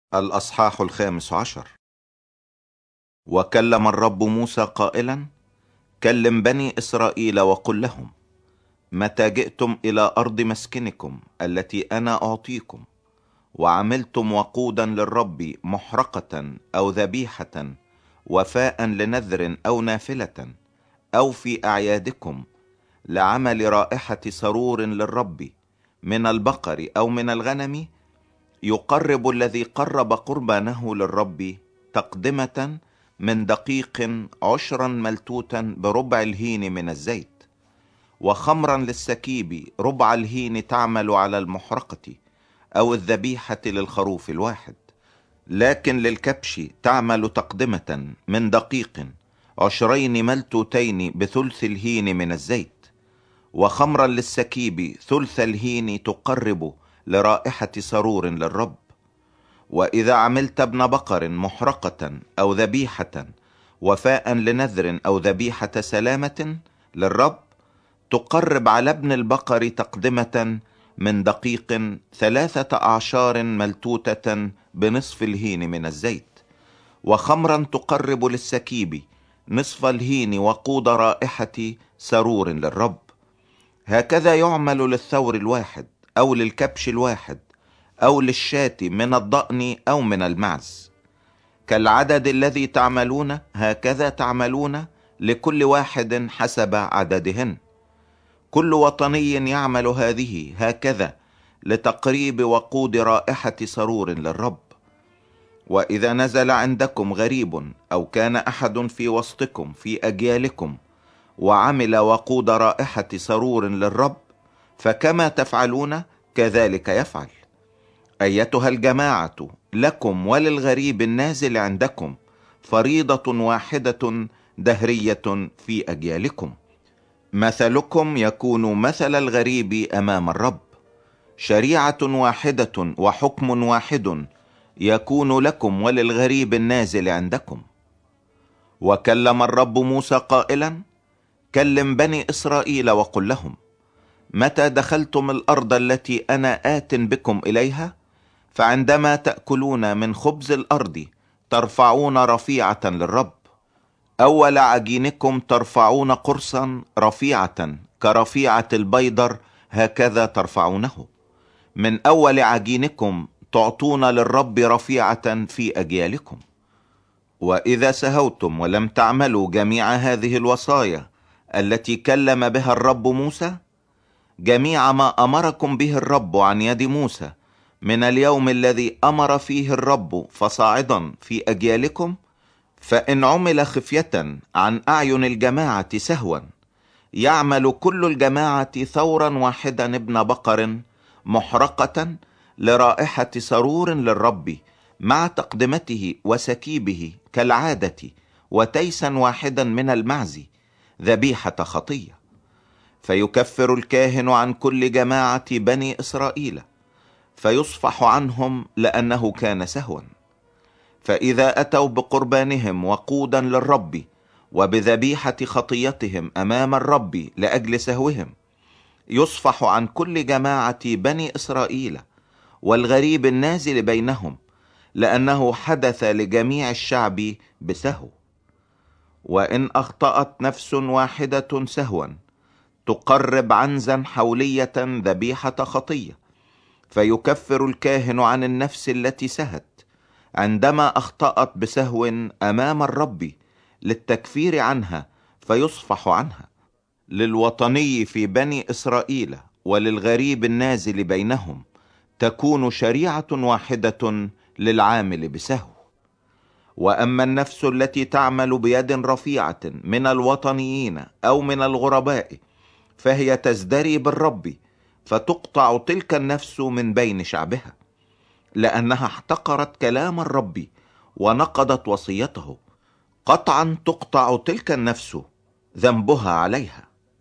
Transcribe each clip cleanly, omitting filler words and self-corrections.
الأصحاح 15. وكلم الرب موسى قائلا: كلم بني إسرائيل وقل لهم: متى جئتم إلى أرض مسكنكم التي أنا أعطيكم، وعملتم وقودا للرب محرقة أو ذبيحة، وفاء لنذر أو نافلة، أو في أعيادكم لعمل رائحة سرور للرب من البقر أو من الغنم، يقرب الذي قرب قربانه للرب تقدمة من دقيق عشرا ملتوتا بربع الهين من الزيت، وخمرا للسكيب ربع الهين تعمل على المحرقة أو الذبيحة للخروف الواحد. لكن للكبش تعمل تقدمة من دقيق عشرين ملتوتين بثلث الهين من الزيت، وخمرا للسكيب ثلث الهين تقرب لرائحة سرور للرب. وإذا عملت ابن بقر محرقة أو ذبيحة وفاء لنذر أو ذبيحة سلامة للرب، تقرب على ابن البقر تقدمة من دقيق 13 ملتوتة بنصف الهين من الزيت، وخمرا تقرب للسكيب نصف الهين وقود رائحة سرور للرب. هكذا يعمل للثور الواحد أو للكبش الواحد أو للشاة من الضأن أو من المعز. كالعدد الذي تعملون هكذا تعملون لكل واحد حسب عددهن. كل وطني يعمل هذه هكذا لتقريب وقود رائحة سرور للرب. وإذا نزل عندكم غريب أو كان أحد في وسطكم في أجيالكم وعمل وقود رائحة سرور للرب، فكما تفعلون كذلك يفعل. أيتها الجماعة، لكم وللغريب النازل عندكم فريضة واحدة دهرية في أجيالكم. مثلكم يكون مثل الغريب أمام الرب، شريعة واحدة وحكم واحد يكون لكم وللغريب النازل عندكم. وكلم الرب موسى قائلا: كلم بني إسرائيل وقل لهم: متى دخلتم الأرض التي أنا آت بكم إليها، فعندما تأكلون من خبز الأرض ترفعون رفيعة للرب. أول عجينكم ترفعون قرصا رفيعة كرفيعة البيضر، هكذا ترفعونه. من أول عجينكم تعطون للرب رفيعة في أجيالكم. وإذا سهوتم ولم تعملوا جميع هذه الوصايا التي كلم بها الرب موسى، جميع ما أمركم به الرب عن يد موسى من اليوم الذي أمر فيه الرب فصاعدا في أجيالكم، فإن عمل خفية عن أعين الجماعة سهوا، يعمل كل الجماعة ثورا واحدا ابن بقر محرقة لرائحة سرور للرب مع تقدمته وسكيبه كالعادة، وتيسا واحدا من المعز ذبيحة خطية. فيكفر الكاهن عن كل جماعة بني إسرائيل، فيصفح عنهم لأنه كان سهوا. فإذا أتوا بقربانهم وقودا للرب وبذبيحة خطيتهم أمام الرب لأجل سهوهم، يصفح عن كل جماعة بني إسرائيل والغريب النازل بينهم، لأنه حدث لجميع الشعب بسهو. وإن أخطأت نفس واحدة سهوا، تقرب عنزا حولية ذبيحة خطية، فيكفر الكاهن عن النفس التي سهت عندما أخطأت بسهو أمام الرب للتكفير عنها، فيصفح عنها. للوطني في بني إسرائيل وللغريب النازل بينهم تكون شريعة واحدة للعامل بسهو. وأما النفس التي تعمل بيد رفيعة من الوطنيين أو من الغرباء، فهي تزدري بالرب، فتقطع تلك النفس من بين شعبها، لأنها احتقرت كلام الرب ونقضت وصيته. قطعا تقطع تلك النفس، ذنبها عليها.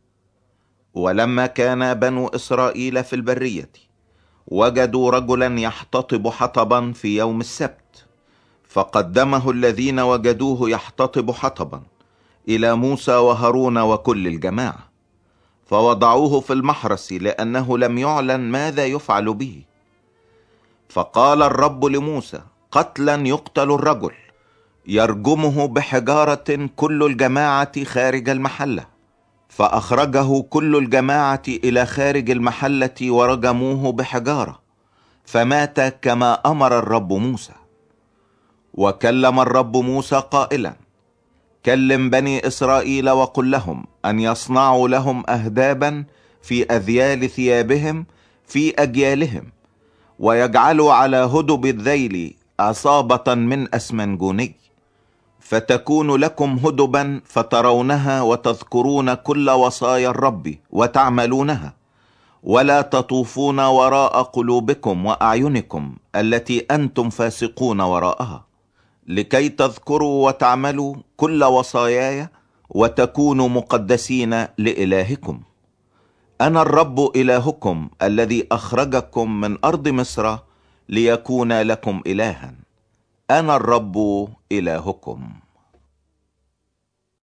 ولما كان بنو إسرائيل في البرية، وجدوا رجلا يحتطب حطبا في يوم السبت، فقدمه الذين وجدوه يحتطب حطبا إلى موسى وهارون وكل الجماعة، فوضعوه في المحرس لأنه لم يعلن ماذا يفعل به. فقال الرب لموسى قتلا يقتل الرجل، يرجمه بحجارة كل الجماعة خارج المحلة. فأخرجه كل الجماعة إلى خارج المحلة ورجموه بحجارة، فمات كما أمر الرب موسى. وكلم الرب موسى قائلا: كلم بني إسرائيل وقل لهم أن يصنعوا لهم أهدابا في أذيال ثيابهم في أجيالهم، ويجعلوا على هدب الذيل عصابة من أسمنجوني، فتكون لكم هدبا فترونها وتذكرون كل وصايا الرب وتعملونها، ولا تطوفون وراء قلوبكم وأعينكم التي أنتم فاسقون وراءها، لكي تذكروا وتعملوا كل وصاياي وتكونوا مقدسين لإلهكم. أنا الرب إلهكم الذي أخرجكم من أرض مصر ليكون لكم إلها. أنا الرب إلهكم.